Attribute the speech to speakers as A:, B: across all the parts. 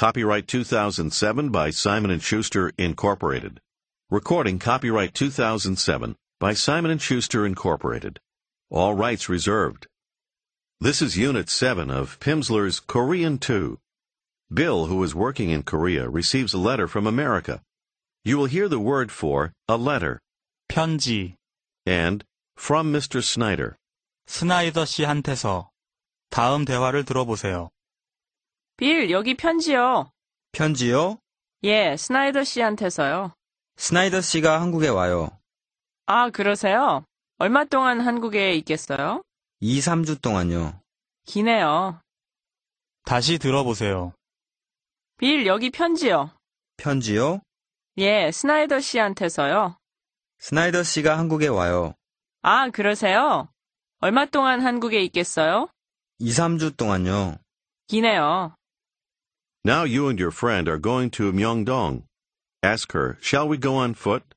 A: Copyright 2007 by Simon & Schuster, Incorporated. Recording copyright 2007 by Simon & Schuster, Incorporated. All rights reserved. This is Unit 7 of Pimsleur's Korean 2. Bill, who is working in Korea, receives a letter from America. You will hear the word for a letter
B: 편지,
A: and from Mr. Snyder.
B: 스나이더 씨한테서. 다음 대화를 들어보세요.
C: 빌, 여기 편지요.
D: 편지요?
C: 예, 스나이더 씨한테서요.
D: 스나이더 씨가 한국에 와요.
C: 아, 그러세요? 얼마 동안 한국에 있겠어요?
D: 2, 3주 동안요.
C: 기네요.
B: 다시 들어보세요.
C: 빌, 여기 편지요.
D: 편지요?
C: 예, 스나이더 씨한테서요.
D: 스나이더 씨가 한국에 와요.
C: 아, 그러세요? 얼마 동안 한국에 있겠어요?
D: 2, 3주 동안요.
C: 기네요.
A: Now you and your friend are going to Myeongdong. Ask her, shall we go on foot?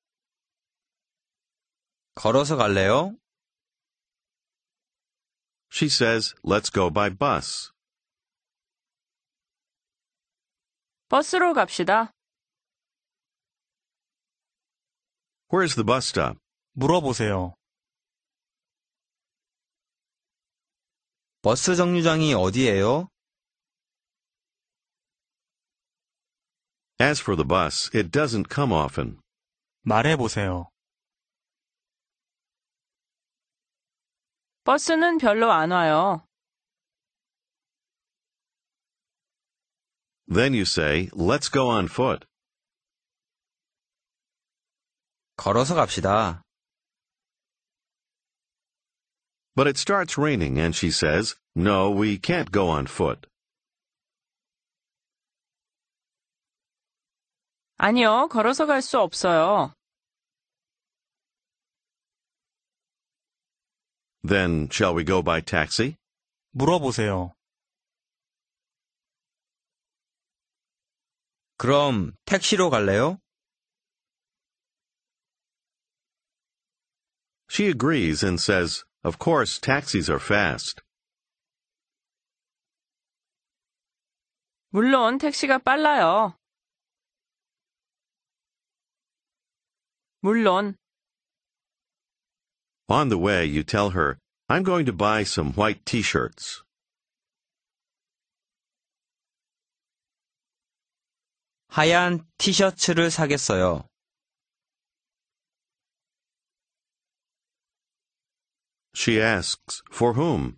D: 걸어서 갈래요?
A: She says, let's go by bus.
C: 버스로 갑시다.
A: Where's the bus stop?
B: 물어보세요.
D: 버스 정류장이 어디예요?
A: As for the bus, it doesn't come often.
B: 말해보세요.
C: 버스는 별로 안 와요.
A: Then you say, let's go on foot.
D: 걸어서 갑시다.
A: But it starts raining and she says, no, we can't go on foot.
C: 아니요, 걸어서 갈 수 없어요.
A: Then shall we go by taxi?
B: 물어보세요.
D: 그럼 택시로 갈래요?
A: She agrees and says, of course, taxis are fast.
C: 물론 택시가 빨라요. 물론.
A: On the way, you tell her, I'm going to buy some white t-shirts.
D: 하얀 티셔츠를 사겠어요.
A: She asks, for whom?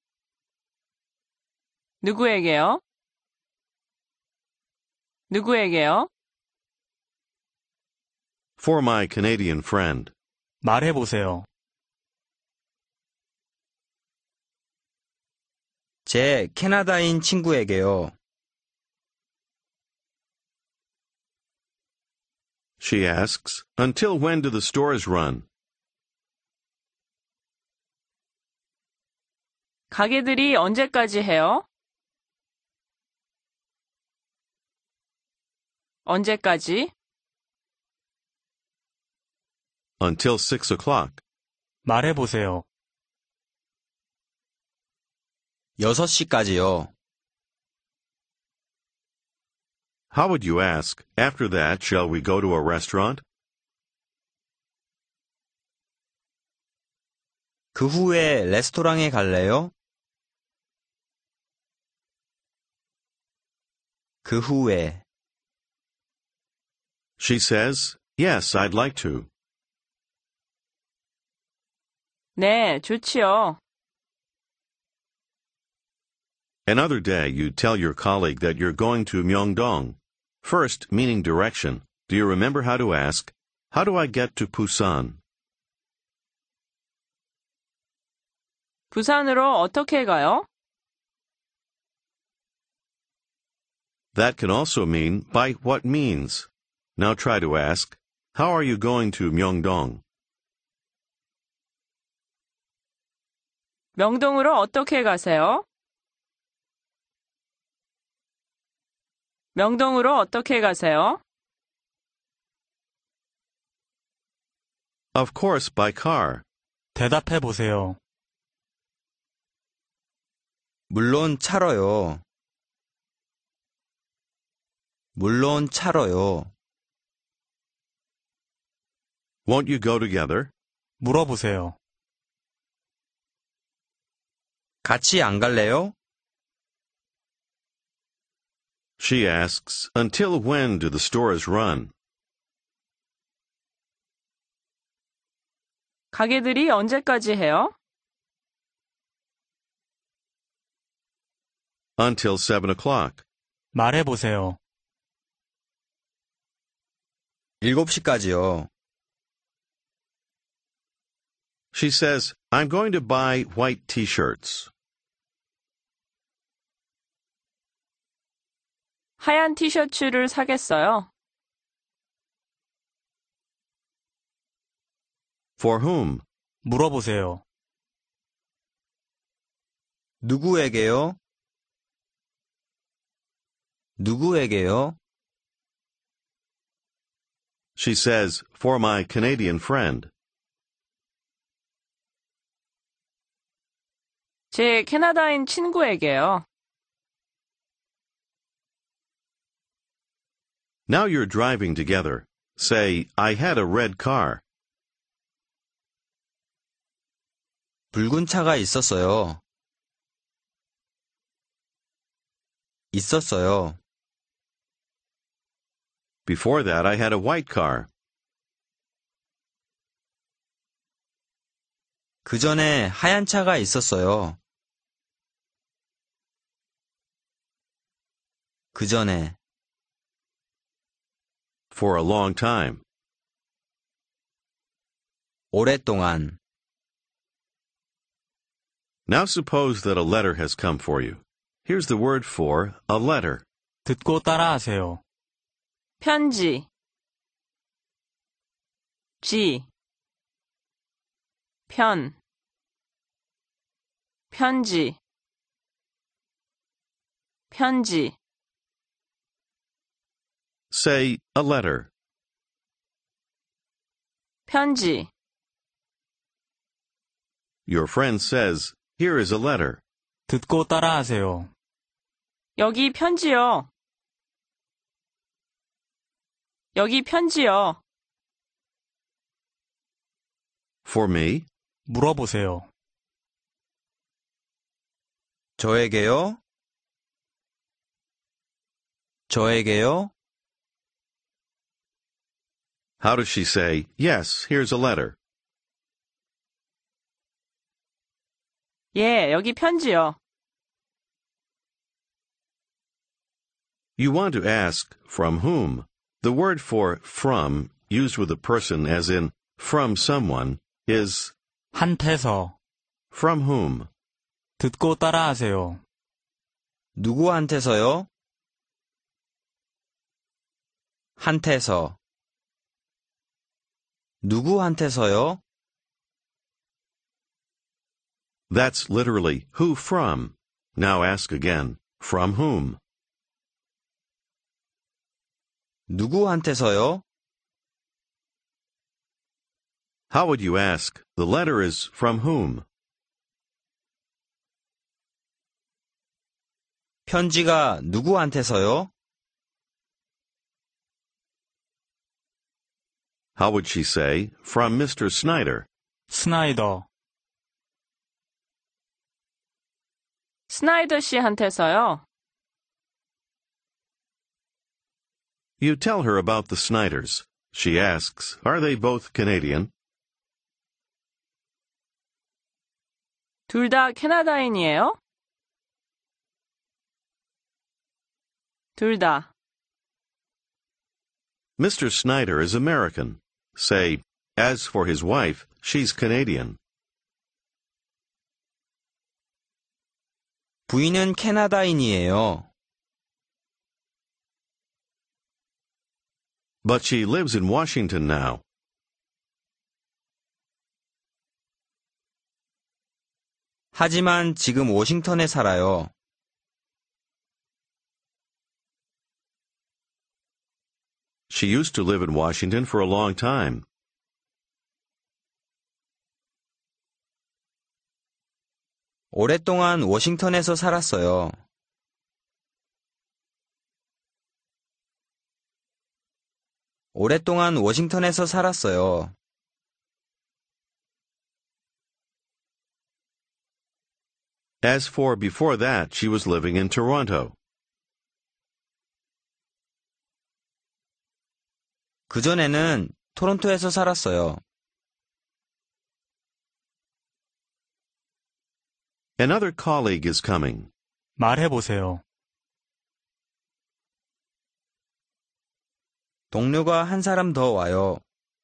C: 누구에게요? 누구에게요?
A: For my Canadian friend.
B: 말해보세요.
D: 제 캐나다인 친구에게요.
A: She asks, until when do the stores run?
C: 가게들이 언제까지 해요? 언제까지?
A: Until 6 o'clock.
B: 말해보세요.
D: 6시까지요.
A: How would you ask, after that, shall we go to a restaurant?
D: 그 후에 레스토랑에 갈래요? 그 후에.
A: She says, yes, I'd like to.
C: 네, 좋지요.
A: Another day, you tell your colleague that you're going to Myeongdong. First, meaning direction. Do you remember how to ask, how do I get to Busan?
C: 부산으로 어떻게 가요?
A: That can also mean by what means. Now try to ask, how are you going to Myeongdong?
C: 명동으로 어떻게 가세요? 명동으로 어떻게 가세요?
A: Of course, by car.
B: 대답해보세요.
D: 물론 차로요. 물론 차로요.
A: Won't you go together?
B: 물어보세요.
D: 같이 안 갈래요?
A: She asks, until when do the stores run?
C: 가게들이 언제까지 해요?
A: Until 7 o'clock.
B: 말해보세요.
D: 7시까지요.
A: She says, I'm going to buy white t-shirts.
C: 하얀 티셔츠를 사겠어요.
A: For whom?
B: 물어보세요.
D: 누구에게요? 누구에게요?
A: She says, for my Canadian friend.
C: 제 캐나다인 친구에게요.
A: Now you're driving together. Say, I had a red car.
D: 붉은 차가 있었어요. 있었어요.
A: Before that, I had a white car.
D: 그 전에 하얀 차가 있었어요. 그 전에
A: For a long time.
D: 오랫동안
A: Now suppose that a letter has come for you. Here's the word for a letter.
B: 듣고 따라하세요.
C: 편지 지 편 편지 편지
A: Say, a letter.
C: 편지
A: Your friend says, here is a letter.
B: 듣고 따라하세요.
C: 여기 편지요. 여기 편지요.
A: For me?
B: 물어보세요.
D: 저에게요? 저에게요?
A: How does she say, yes, here's a letter?
C: 예, 여기 편지요.
A: You want to ask, from whom? The word for from, used with a person as in from someone, is
B: 한테서.
A: from whom?
B: 듣고 따라하세요.
D: 누구한테서요? 한테서. 누구한테서요?
A: That's literally who from. Now ask again, from whom?
D: 누구한테서요?
A: How would you ask, the letter is from whom?
D: 편지가 누구한테서요?
A: How would she say, from Mr. Snyder?
B: 스나이더.
C: 스나이더 씨한테서요.
A: You tell her about the Snyders. She asks, are they both Canadian?
C: 둘 다 캐나다인이에요? 둘 다.
A: Mr. Snyder is American. Say, as for his wife, she's Canadian.
D: 부인은 캐나다인이에요.
A: But she lives in Washington now.
D: 하지만 지금 워싱턴에 살아요.
A: She used to live in Washington for a long time.
D: 오랫동안 워싱턴에서 살았어요. 오랫동안 워싱턴에서 살았어요.
A: As for before that, she was living in Toronto.
D: 그전에는 토론토에서 살았어요.
A: Another colleague is coming.
B: 말해보세요.
D: 동료가 한 사람 더 와요.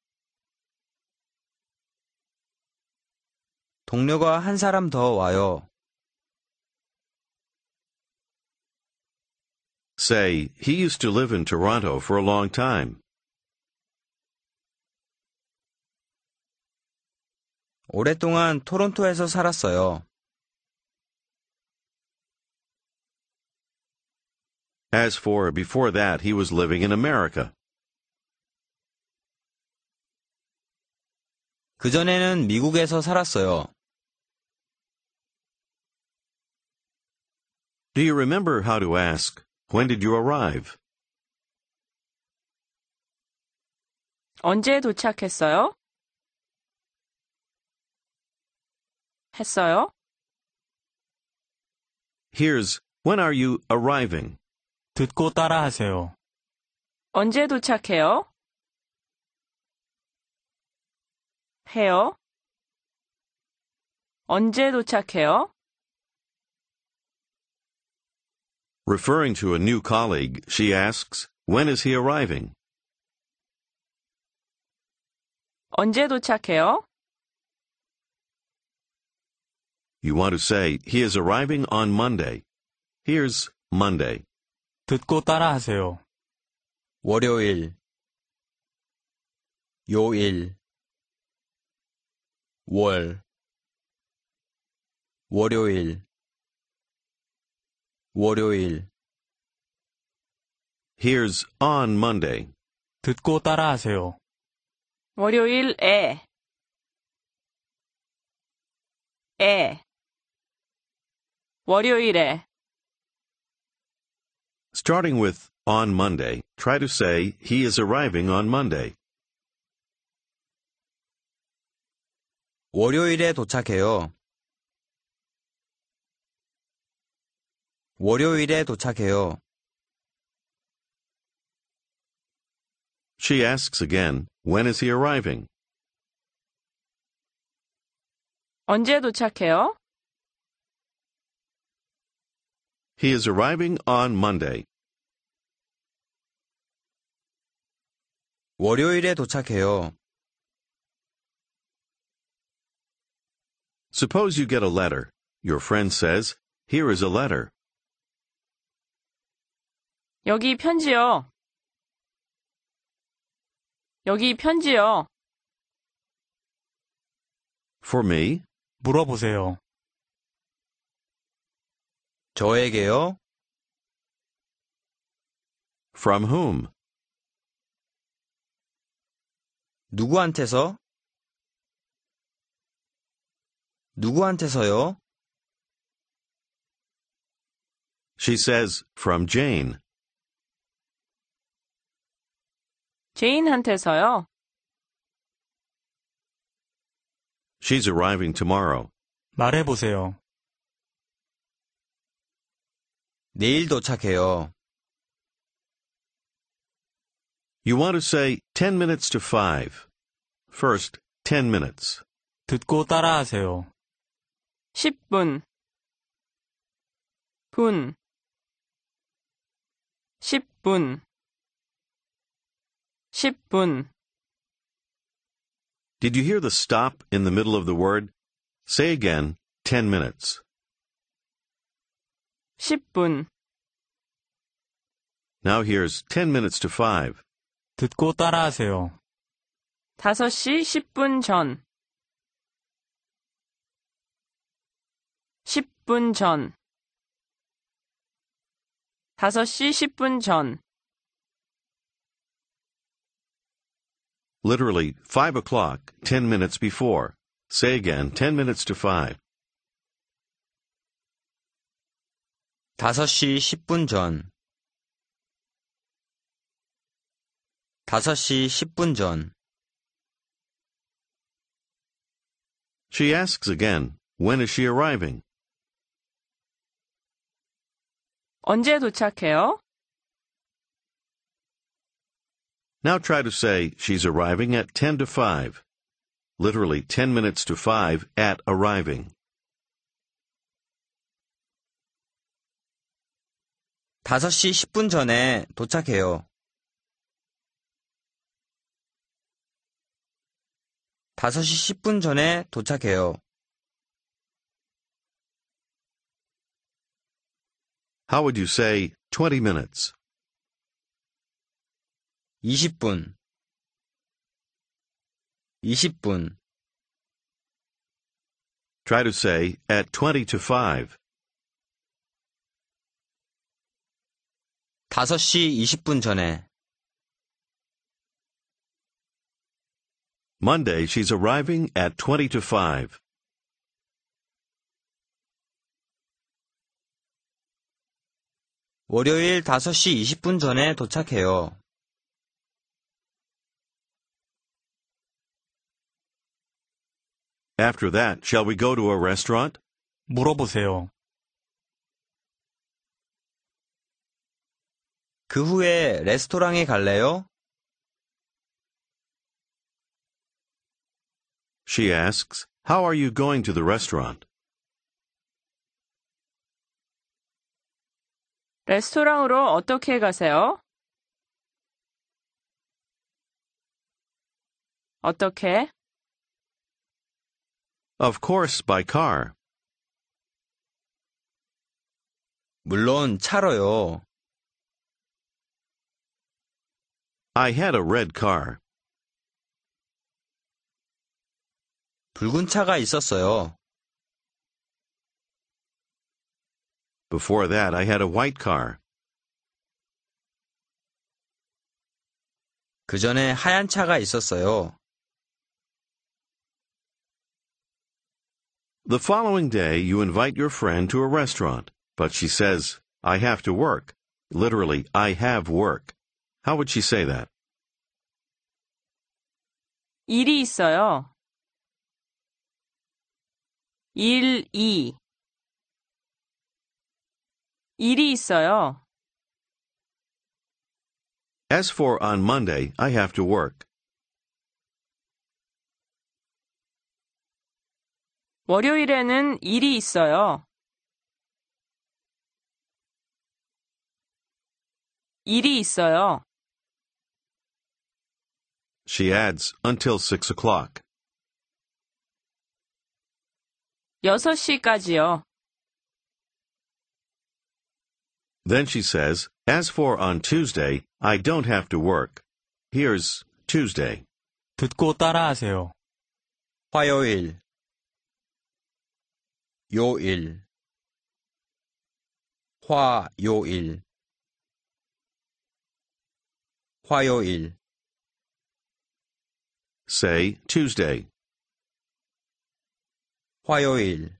D: 동료가 한 사람 더 와요.
A: Say, he used to live in Toronto for a long time.
D: 오랫동안 토론토에서 살았어요.
A: As for before that, he was living in America.
D: 그전에는 미국에서 살았어요.
A: Do you remember how to ask, when did you arrive?
C: 언제 도착했어요? 했어요?
A: Here's, when are you arriving?
B: 듣고 따라하세요.
C: 언제 도착해요? 해요? 언제 도착해요?
A: Referring to a new colleague, she asks, when is he arriving?
C: 언제 도착해요?
A: You want to say, he is arriving on Monday. Here's Monday.
B: 듣고 따라하세요.
D: 월요일, 요일, 월, 월요일, 월요일.
A: Here's on Monday.
B: 듣고 따라하세요.
C: 월요일에 월요일에
A: Starting with on Monday, try to say, he is arriving on Monday.
D: 월요일에 도착해요. 월요일에 도착해요.
A: She asks again, when is he arriving?
C: 언제 도착해요?
A: He is arriving on Monday.
D: 월요일에 도착해요.
A: Suppose you get a letter. Your friend says, here is a letter.
C: 여기 편지요. 여기 편지요.
A: For me?
B: 물어보세요.
D: 저에게요?
A: From whom?
D: 누구한테서? 누구한테서요?
A: She says, from Jane.
C: 제인한테서요.
A: She's arriving tomorrow.
B: 말해보세요.
D: 내일 도착해요.
A: You want to say 10 minutes to 5. First, 10 minutes.
B: 듣고 따라하세요.
C: 10분 10분 10분
A: Did you hear the stop in the middle of the word? Say again, 10 minutes.
C: 10분
A: Now here's 10 minutes to 5.
B: 듣고 따라하세요.
C: 5시 10분 전 10분 전 5시 10분 전
A: Literally, 5 o'clock, 10 minutes before. Say again, 10 minutes to 5.
D: 5시 10분 전 5시 10분 전.
A: She asks again, when is she arriving?
C: 언제 도착해요?
A: Now try to say she's arriving at 10 to 5. Literally 10 minutes to 5 at arriving.
D: 5시 10분 전에 도착해요. 5시 10분 전에 도착해요.
A: How would you say 20 minutes?
D: 20분. 20분.
A: Try to say at 20 to 5.
D: 5시 20분 전에.
A: Monday, she's arriving at 20 to 5.
D: 월요일 5시 20분 전에 도착해요.
A: After that, shall we go to a restaurant?
B: 물어보세요.
D: 그 후에 레스토랑에 갈래요?
A: She asks, how are you going to the restaurant?
C: 레스토랑으로 어떻게 가세요? 어떻게?
A: Of course, by car.
D: 물론 차로요.
A: I had a red car.
D: 붉은 차가 있었어요.
A: Before that, I had a white car.
D: 그 전에 하얀 차가 있었어요.
A: The following day, you invite your friend to a restaurant, but she says, I have to work. Literally, I have work. How would she say that?
C: 일이 있어요. 일이 있어요.
A: As for on Monday, I have to work.
C: 월요일에는 일이 있어요. 일이 있어요.
A: She adds, until 6 o'clock.
C: 6시까지요.
A: Then she says, as for on Tuesday, I don't have to work. Here's Tuesday.
B: 듣고 따라하세요.
D: 화요일, 요일, 화요일, 화요일.
A: Say Tuesday.
D: 화요일.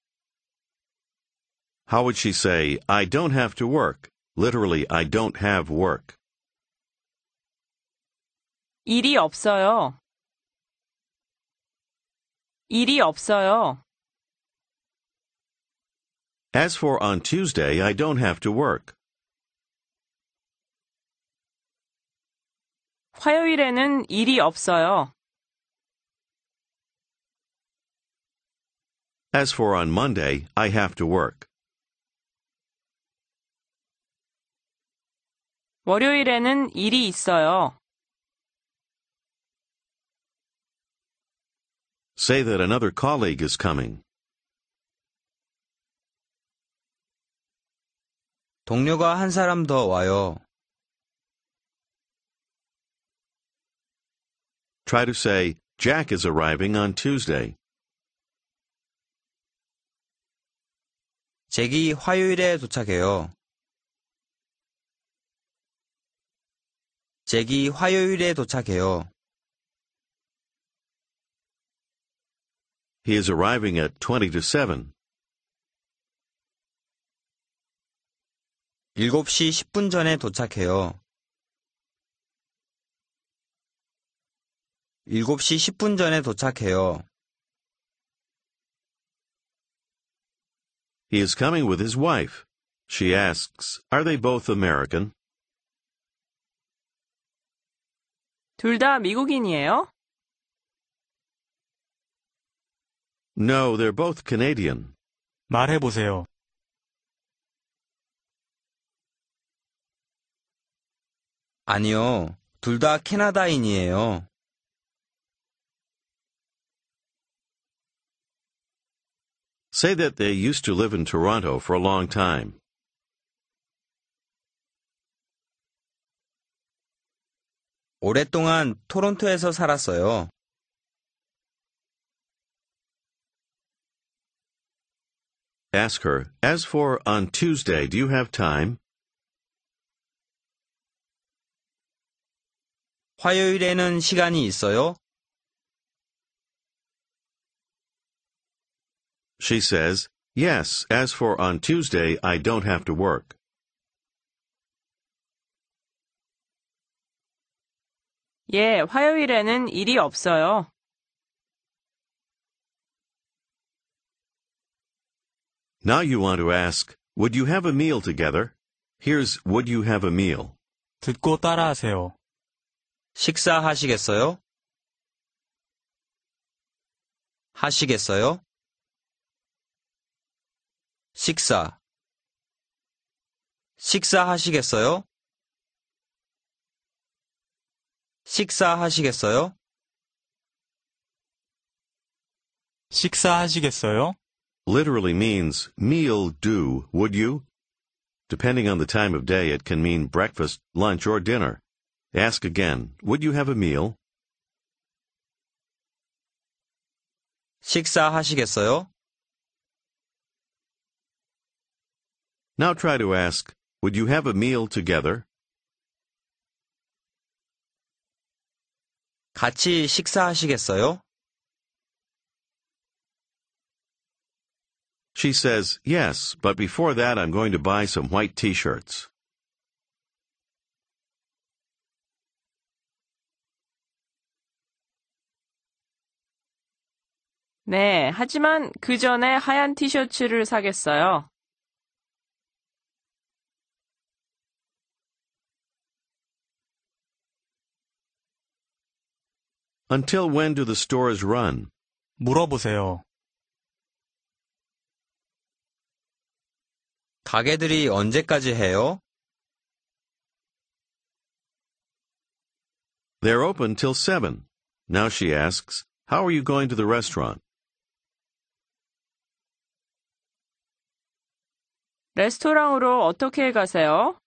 A: How would she say, I don't have to work? Literally, I don't have work.
C: 일이 없어요. 일이 없어요.
A: As for on Tuesday, I don't have to work.
C: 화요일에는 일이 없어요.
A: As for on Monday, I have to work.
C: 월요일에는 일이 있어요.
A: Say that another colleague is coming.
D: 동료가 한 사람 더 와요.
A: Try to say, Jack is arriving on Tuesday.
D: 잭이 화요일에 도착해요. 잭이 화요일에 도착해요.
A: He is arriving at 20 to 7.
D: 7시 10분 전에 도착해요. 7시 10분 전에 도착해요.
A: He is coming with his wife. She asks, are they both American?
C: 둘 다 미국인이에요?
A: No, they're both Canadian.
B: 말해보세요.
D: 아니요, 둘 다 캐나다인이에요.
A: Say that they used to live in Toronto for a long time.
D: 오랫동안 토론토에서 살았어요.
A: Ask her, as for on Tuesday, do you have time?
D: 화요일에는 시간이 있어요?
A: She says, yes, as for on Tuesday, I don't have to work.
C: 예, 화요일에는 일이 없어요.
A: Now you want to ask, would you have a meal together? Here's would you have a meal.
B: 듣고 따라하세요.
D: 식사하시겠어요? 하시겠어요? 식사하시겠어요? 식사하시겠어요?
B: 식사하시겠어요?
A: Literally means meal do, would you? Depending on the time of day, it can mean breakfast, lunch, or dinner. Ask again, would you have a meal?
D: 식사하시겠어요?
A: Now try to ask, would you have a meal together?
D: 같이 식사하시겠어요?
A: She says, yes, but before that I'm going to buy some white t-shirts.
C: 네, 하지만 그 전에 하얀 티셔츠를 사겠어요.
A: Until when do the stores run?
B: 물어보세요.
D: 가게들이 언제까지 해요?
A: They're open till 7. Now she asks, how are you going to the restaurant?
C: 레스토랑으로 어떻게 가세요?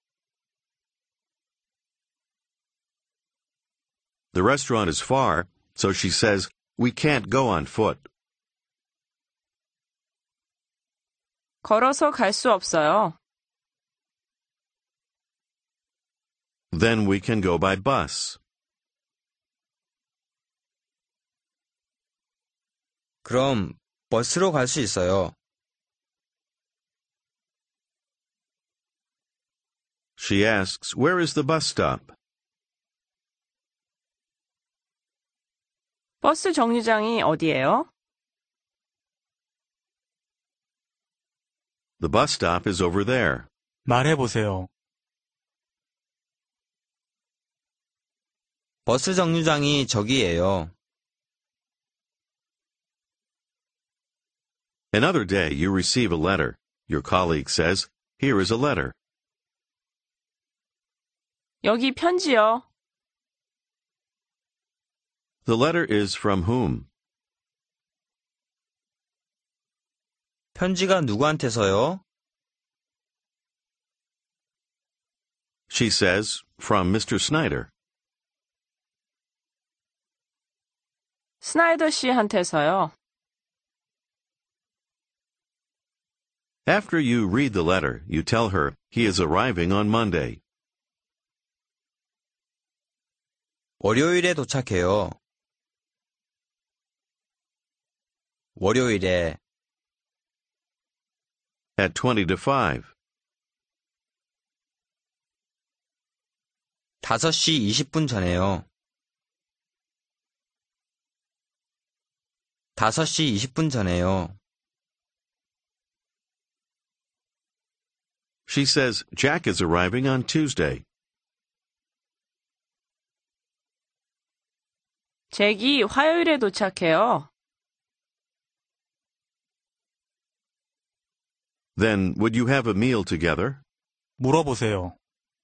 A: The restaurant is far, so she says, we can't go on foot.
C: 걸어서 갈 수 없어요.
A: Then we can go by bus.
D: 그럼 버스로 갈 수 있어요.
A: She asks, where is the bus stop?
C: 버스 정류장이 어디예요?
A: The bus stop is over there.
B: 말해보세요.
D: 버스 정류장이 저기예요.
A: Another day you receive a letter. Your colleague says, here is a letter.
C: 여기 편지요.
A: The letter is from whom?
D: 편지가 누구한테서요?
A: She says, from Mr. Snyder.
C: 스나이더 씨한테서요.
A: After you read the letter, you tell her he is arriving on Monday.
D: 월요일에 도착해요. 월요일에
A: At 20 to 5.
D: 5시 20분 전에요. 5시 20분 전에요.
A: She says Jack is arriving on Tuesday.
C: 잭이 화요일에 도착해요.
A: Then, would you have a meal together?
B: 물어보세요.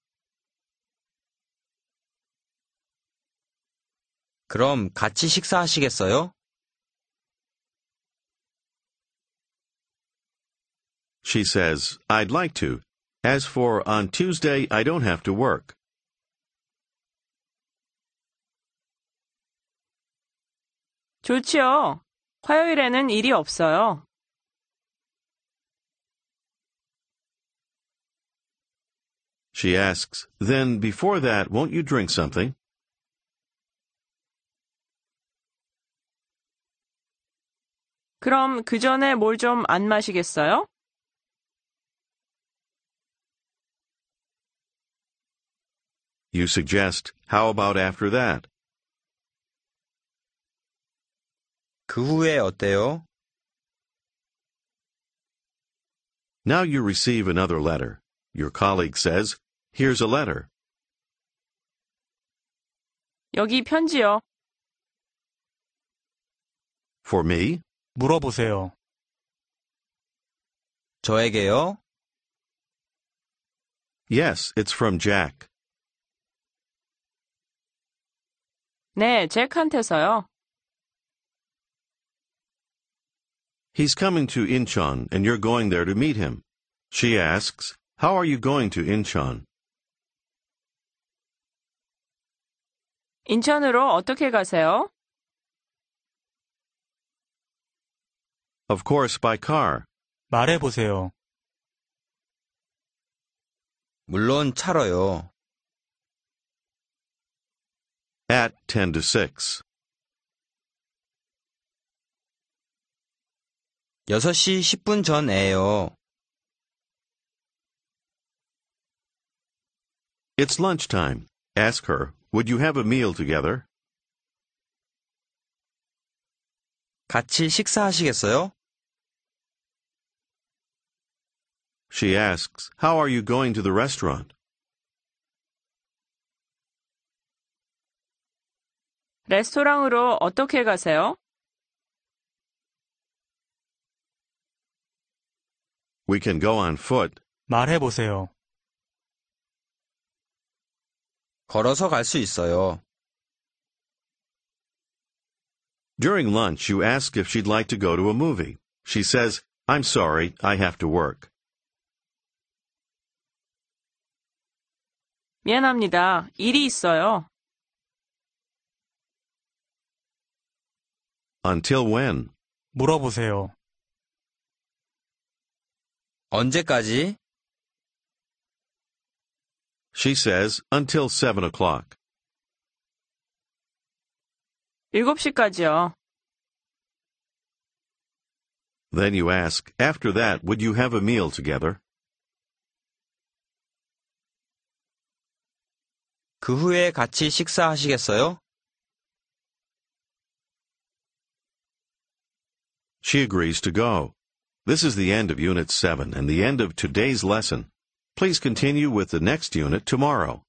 D: 그럼 같이 식사하시겠어요?
A: She says, I'd like to. As for on Tuesday, I don't have to work.
C: 좋지요. 화요일에는 일이 없어요.
A: She asks, then before that, won't you drink something?
C: 그럼 그 전에 뭘 좀 안 마시겠어요?
A: You suggest, how about after that?
D: 그 후에 어때요?
A: Now you receive another letter. Your colleague says, here's a letter.
C: 여기 편지요.
A: For me?
B: 물어보세요.
D: 저에게요?
A: Yes, it's from Jack.
C: 네, 잭한테서요.
A: He's coming to Incheon, and you're going there to meet him. She asks, how are you going to Incheon?
C: 인천으로 어떻게 가세요?
A: Of course, by car.
B: 말해보세요.
D: 물론 차로요.
A: At 10 to 6.
D: 6시 10분 전에요.
A: It's lunchtime. Ask her, would you have a meal together?
D: 같이 식사하시겠어요?
A: She asks, how are you going to the restaurant?
C: 레스토랑으로 어떻게 가세요?
A: We can go on foot.
B: 말해보세요.
D: 걸어서 갈 수 있어요.
A: During lunch, you ask if she'd like to go to a movie. She says, I'm sorry, I have to work.
C: 미안합니다. 일이 있어요.
A: Until when?
B: 물어보세요.
D: 언제까지?
A: She says, until 7 o'clock.
C: 7시까지요.
A: Then you ask, after that, would you have a meal together?
D: 그 후에 같이 식사하시겠어요?
A: She agrees to go. This is the end of Unit 7 and the end of today's lesson. Please continue with the next unit tomorrow.